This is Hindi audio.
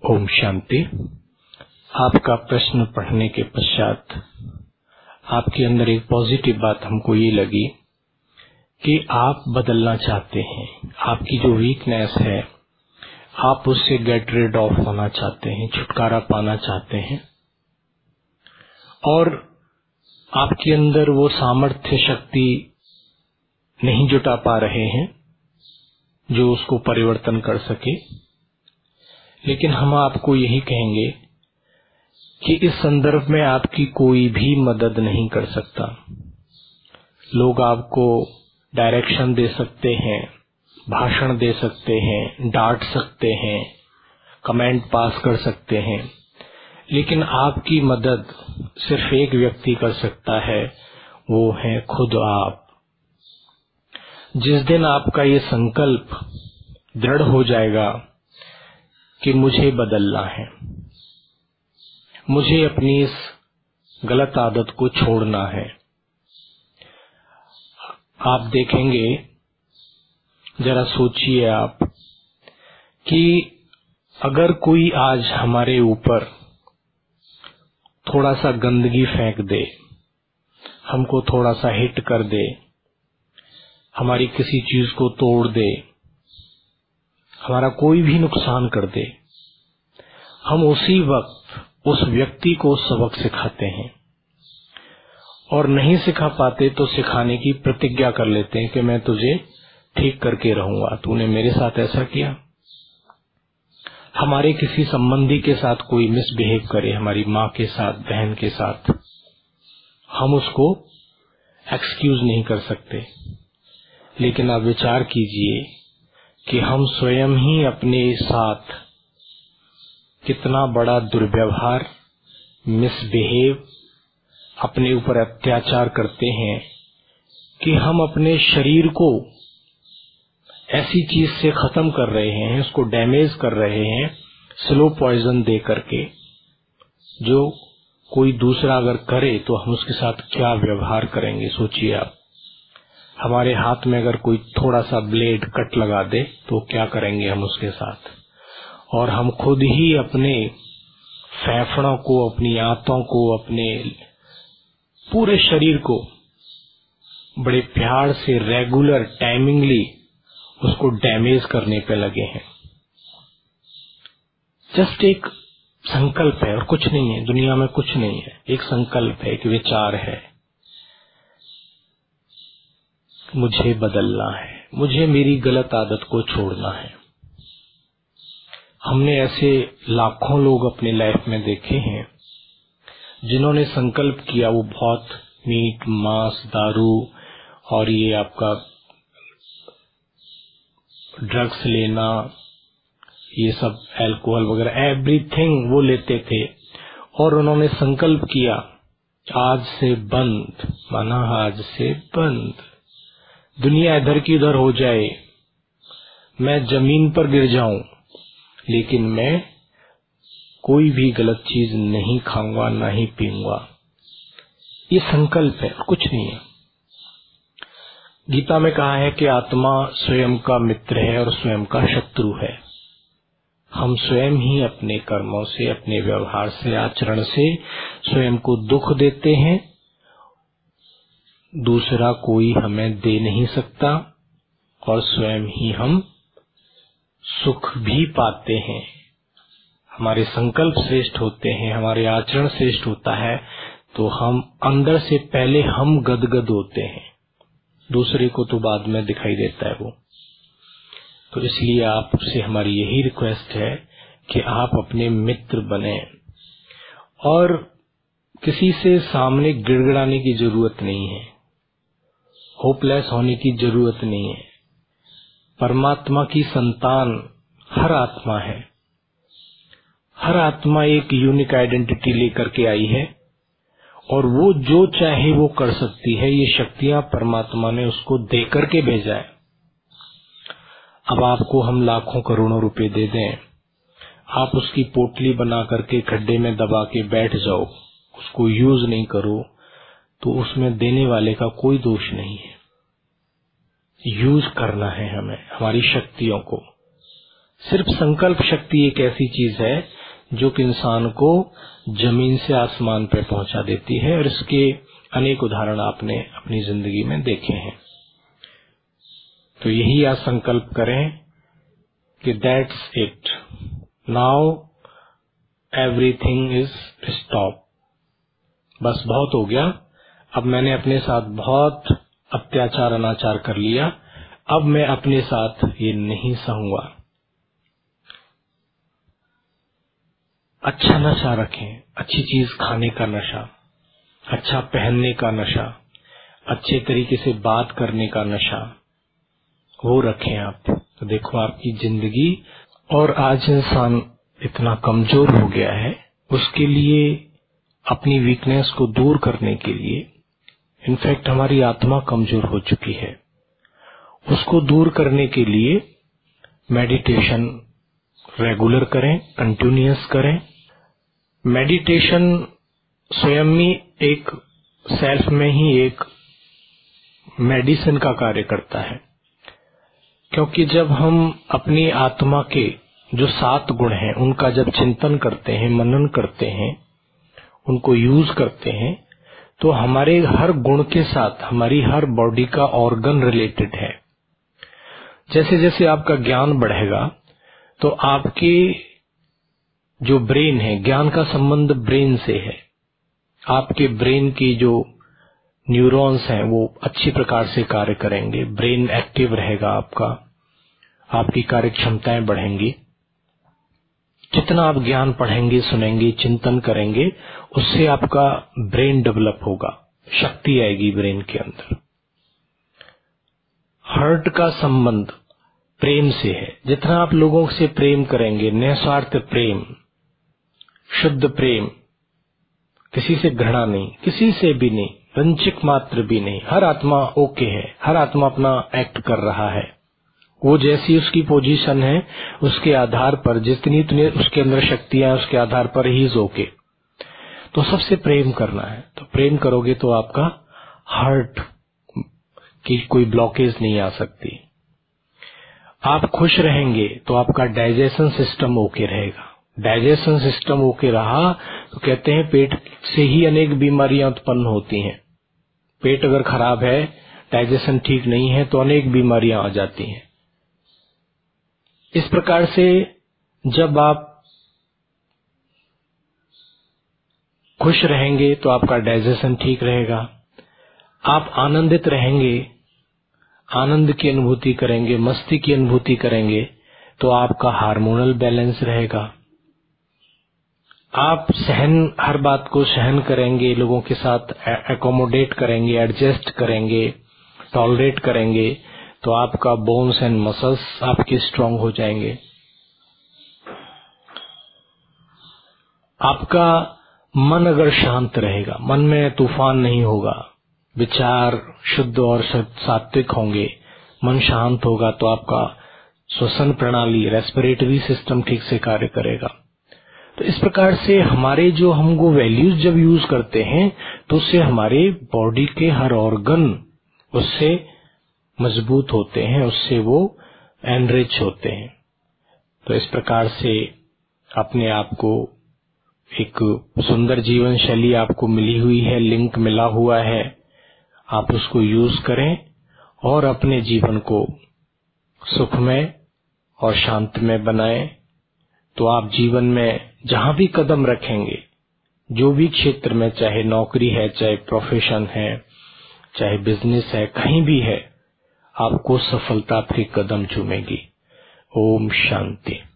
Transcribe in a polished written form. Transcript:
ओम शांति। आपका प्रश्न पढ़ने के पश्चात आपके अंदर एक पॉजिटिव बात हमको ये लगी कि आप बदलना चाहते हैं। आपकी जो वीकनेस है आप उससे गेट रिड ऑफ होना चाहते हैं, छुटकारा पाना चाहते हैं और आपके अंदर वो सामर्थ्य शक्ति नहीं जुटा पा रहे हैं जो उसको परिवर्तन कर सके। लेकिन हम आपको यही कहेंगे कि इस संदर्भ में आपकी कोई भी मदद नहीं कर सकता। लोग आपको डायरेक्शन दे सकते हैं, भाषण दे सकते हैं, डांट सकते हैं, कमेंट पास कर सकते हैं, लेकिन आपकी मदद सिर्फ एक व्यक्ति कर सकता है, वो है खुद आप। जिस दिन आपका ये संकल्प दृढ़ हो जाएगा कि मुझे बदलना है, मुझे अपनी इस गलत आदत को छोड़ना है, आप देखेंगे, जरा सोचिए आप कि अगर कोई आज हमारे ऊपर थोड़ा सा गंदगी फेंक दे, हमको थोड़ा सा हिट कर दे, हमारी किसी चीज को तोड़ दे, हमारा कोई भी नुकसान कर दे, हम उसी वक्त उस व्यक्ति को सबक सिखाते हैं और नहीं सिखा पाते तो सिखाने की प्रतिज्ञा कर लेते हैं कि मैं तुझे ठीक करके रहूंगा, तूने मेरे साथ ऐसा किया। हमारे किसी संबंधी के साथ कोई मिसबिहेव करे, हमारी माँ के साथ, बहन के साथ, हम उसको एक्सक्यूज नहीं कर सकते। लेकिन आप विचार कीजिए कि हम स्वयं ही अपने साथ कितना बड़ा दुर्व्यवहार, मिसबिहेव, अपने ऊपर अत्याचार करते हैं कि हम अपने शरीर को ऐसी चीज से खत्म कर रहे हैं, उसको डैमेज कर रहे हैं स्लो पॉइजन दे करके, जो कोई दूसरा अगर करे तो हम उसके साथ क्या व्यवहार करेंगे। सोचिए आप, हमारे हाथ में अगर कोई थोड़ा सा ब्लेड कट लगा दे तो क्या करेंगे हम उसके साथ। और हम खुद ही अपने फेफड़ों को, अपनी आंतों को, अपने पूरे शरीर को बड़े प्यार से रेगुलर टाइमिंगली उसको डैमेज करने पे लगे हैं। जस्ट एक संकल्प है और कुछ नहीं है, दुनिया में कुछ नहीं है। एक संकल्प है, एक विचार है, मुझे बदलना है, मुझे मेरी गलत आदत को छोड़ना है। हमने ऐसे लाखों लोग अपने लाइफ में देखे हैं जिन्होंने संकल्प किया, वो बहुत मीट, मांस, दारू और ये आपका ड्रग्स लेना, ये सब अल्कोहल वगैरह एवरीथिंग वो लेते थे और उन्होंने संकल्प किया आज से बंद, माना आज से बंद, दुनिया इधर की उधर हो जाए, मैं जमीन पर गिर जाऊं, लेकिन मैं कोई भी गलत चीज नहीं खाऊंगा, ना ही पीऊंगा। ये संकल्प है, कुछ नहीं है। गीता में कहा है कि आत्मा स्वयं का मित्र है और स्वयं का शत्रु है। हम स्वयं ही अपने कर्मों से, अपने व्यवहार से, आचरण से स्वयं को दुख देते हैं, दूसरा कोई हमें दे नहीं सकता और स्वयं ही हम सुख भी पाते हैं। हमारे संकल्प श्रेष्ठ होते हैं, हमारे आचरण श्रेष्ठ होता है तो हम अंदर से पहले हम गदगद होते हैं, दूसरे को तो बाद में दिखाई देता है वो। तो इसलिए आपसे हमारी यही रिक्वेस्ट है कि आप अपने मित्र बने और किसी से सामने गिड़गिड़ाने की जरूरत नहीं है, होपलेस होने की जरूरत नहीं है। परमात्मा की संतान हर आत्मा है, हर आत्मा एक यूनिक आइडेंटिटी लेकर के आई है और वो जो चाहे वो कर सकती है। ये शक्तियां परमात्मा ने उसको दे करके भेजा है। अब आपको हम लाखों करोड़ों रुपए दे दें, आप उसकी पोटली बना करके खड्डे में दबा के बैठ जाओ, उसको यूज नहीं करो, तो उसमें देने वाले का कोई दोष नहीं है। यूज करना है हमें, हमारी शक्तियों को। सिर्फ संकल्प शक्ति एक ऐसी चीज है जो कि इंसान को जमीन से आसमान पे पहुंचा देती है, और इसके अनेक उदाहरण आपने अपनी जिंदगी में देखे हैं। तो यही आज संकल्प करें कि that's it, now everything is stop. बस बहुत हो गया, अब मैंने अपने साथ बहुत अत्याचार अनाचार कर लिया, अब मैं अपने साथ ये नहीं सहूंगा। अच्छा नशा रखें, अच्छी चीज खाने का नशा, अच्छा पहनने का नशा, अच्छे तरीके से बात करने का नशा, वो रखें आप। तो देखो आपकी जिंदगी। और आज इंसान इतना कमजोर हो गया है, उसके लिए अपनी वीकनेस को दूर करने के लिए, इनफैक्ट हमारी आत्मा कमजोर हो चुकी है, उसको दूर करने के लिए मेडिटेशन रेगुलर करें, कंटिन्यूअस करें। मेडिटेशन स्वयं में एक सेल्फ में ही एक मेडिसिन का कार्य करता है, क्योंकि जब हम अपनी आत्मा के जो 7 गुण हैं उनका जब चिंतन करते हैं, मनन करते हैं, उनको यूज करते हैं, तो हमारे हर गुण के साथ हमारी हर बॉडी का ऑर्गन रिलेटेड है। जैसे जैसे आपका ज्ञान बढ़ेगा तो आपके जो ब्रेन है, ज्ञान का संबंध ब्रेन से है, आपके ब्रेन की जो न्यूरॉन्स हैं वो अच्छी प्रकार से कार्य करेंगे, ब्रेन एक्टिव रहेगा आपका, आपकी कार्य क्षमताएं बढ़ेंगी। जितना आप ज्ञान पढ़ेंगे, सुनेंगे, चिंतन करेंगे, उससे आपका ब्रेन डेवलप होगा, शक्ति आएगी ब्रेन के अंदर। हार्ट का संबंध प्रेम से है। जितना आप लोगों से प्रेम करेंगे, निस्वार्थ प्रेम, शुद्ध प्रेम, किसी से घृणा नहीं, किसी से भी नहीं, रंचिक मात्र भी नहीं, हर आत्मा ओके है, हर आत्मा अपना एक्ट कर रहा है, वो जैसी उसकी पोजीशन है उसके आधार पर, जितनी उसके अंदर शक्तियां उसके आधार पर ही इज ओके। तो सबसे प्रेम करना है। तो प्रेम करोगे तो आपका हार्ट की कोई ब्लॉकेज नहीं आ सकती। आप खुश रहेंगे तो आपका डाइजेशन सिस्टम ओके रहेगा। डाइजेशन सिस्टम ओके रहा तो कहते हैं पेट से ही अनेक बीमारियां उत्पन्न होती हैं। पेट अगर खराब है, डाइजेशन ठीक नहीं है, तो अनेक बीमारियां आ जाती हैं। इस प्रकार से जब आप खुश रहेंगे तो आपका डाइजेशन ठीक रहेगा। आप आनंदित रहेंगे, आनंद की अनुभूति करेंगे, मस्ती की अनुभूति करेंगे, तो आपका हार्मोनल बैलेंस रहेगा। आप हर बात को सहन करेंगे, लोगों के साथ एकोमोडेट करेंगे, एडजस्ट करेंगे, टॉलरेट करेंगे, तो आपका बोन्स एंड मसल्स आपके स्ट्रांग हो जाएंगे। आपका मन अगर शांत रहेगा, मन में तूफान नहीं होगा, विचार शुद्ध और सात्विक होंगे, मन शांत होगा, तो आपका श्वसन प्रणाली, रेस्पिरेटरी सिस्टम ठीक से कार्य करेगा। तो इस प्रकार से हमारे जो हमको वैल्यूज जब यूज करते हैं तो उससे हमारे बॉडी के हर ऑर्गन उससे मजबूत होते हैं, उससे वो एनरिच होते हैं। तो इस प्रकार से अपने आप को एक सुंदर जीवन शैली आपको मिली हुई है, लिंक मिला हुआ है, आप उसको यूज करें और अपने जीवन को सुखमय और शांतिमय बनाएं। तो आप जीवन में जहां भी कदम रखेंगे, जो भी क्षेत्र में, चाहे नौकरी है, चाहे प्रोफेशन है, चाहे बिजनेस है, कहीं भी है, आपको सफलता आपके कदम चूमेगी। ओम शांति।